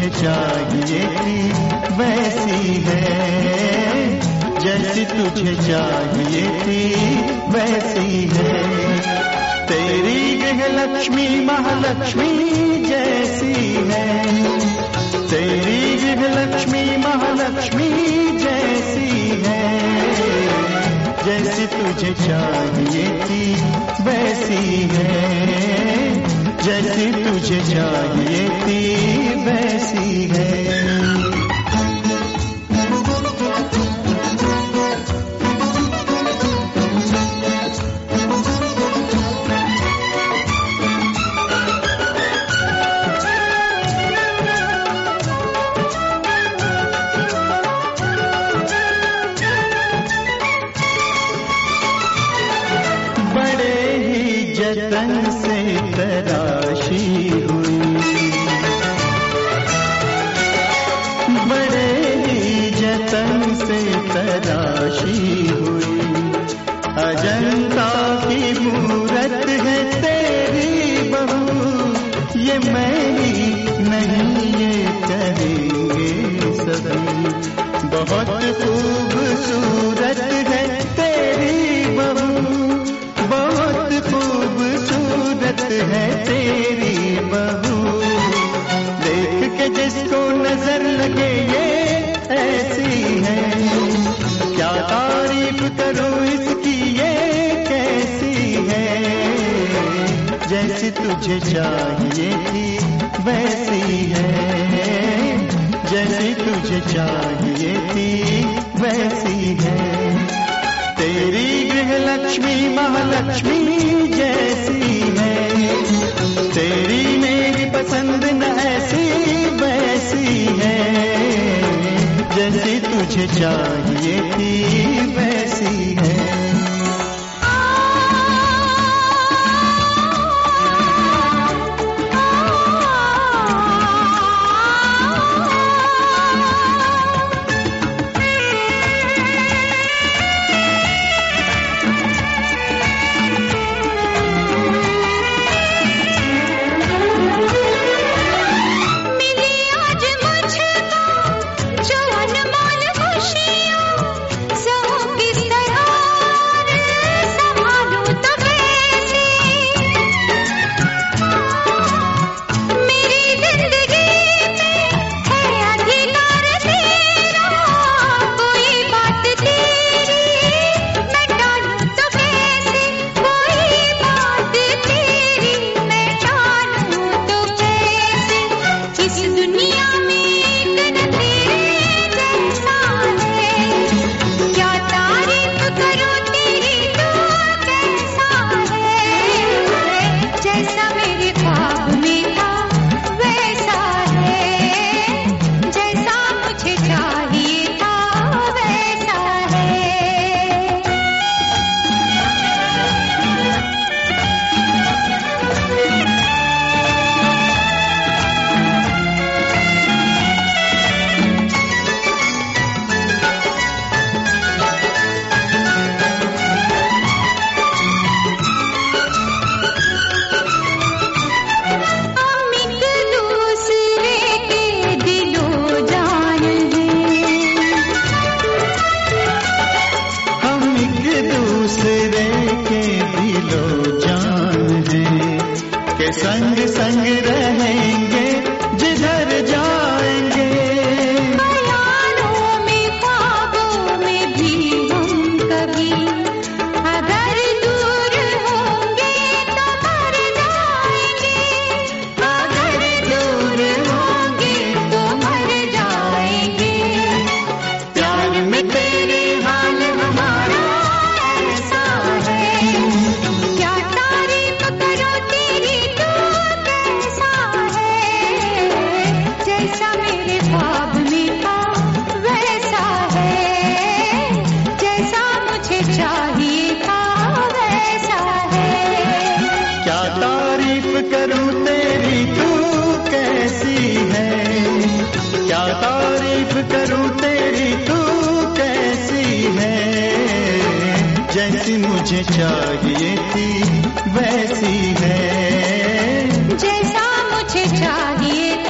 चाहिए थी वैसी है, जैसी तुझे चाहिए थी वैसी है। तेरी गृह लक्ष्मी महालक्ष्मी जैसी है, तेरी गृह लक्ष्मी महालक्ष्मी जैसी है, जैसी तुझे चाहिए थी वैसी है, जैसी तुझे चाहिए थी वैसी है। जतन से तराशी हुई, बड़े ही जतन से तराशी हुई, अजंता की मूरत है तेरी बहू, ये मैं ही नहीं ये कहेंगे सभी, बहुत खूबसूरत है तेरी बहू, बहुत खूबसूरत है तेरी बहू, देख के जिसको नजर लगे ये ऐसी है, क्या तारीफ करूं इसकी ये कैसी है, जैसी तुझे चाहिए थी वैसी है, जैसी तुझे चाहिए थी वैसी है। तेरी गृह लक्ष्मी महालक्ष्मी जैसी है, तेरी मेरी पसंद न ऐसी वैसी है, जैसी तुझे चाहिए थी वैसी है। संग संग रहेंगे जिधर जाएंगे, ख्यालों में ख्वाबों में भी हम कभी अगर दूर होंगे तो मर जाएंगे, अगर दूर होंगे तो मर जाएंगे। प्यार में तेरे हाल हमारा ऐसा है, क्या तारीफ करो तेरी जैसा मेरे ख्वाब में था वैसा है, जैसा मुझे चाहिए था वैसा है। क्या तारीफ करूं तेरी तू कैसी है, क्या तारीफ करूं तेरी तू कैसी है, जैसी मुझे चाहिए थी वैसी है, जैसा मुझे चाहिए था